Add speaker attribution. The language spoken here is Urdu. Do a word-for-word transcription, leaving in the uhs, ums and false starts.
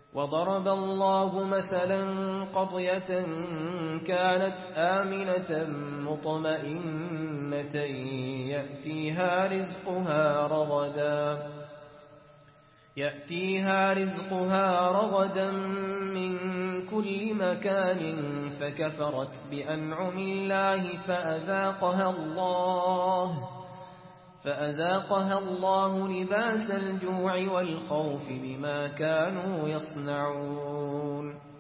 Speaker 1: وضرب الله مثلا قرية كانت آمنة مطمئنة يأتيها رزقها رغدا يأتيها رزقها رغدا من كل مكان فكفرت بأنعم الله فأذاقها الله فأذاقها الله لباس الجوع والخوف بما كانوا يصنعون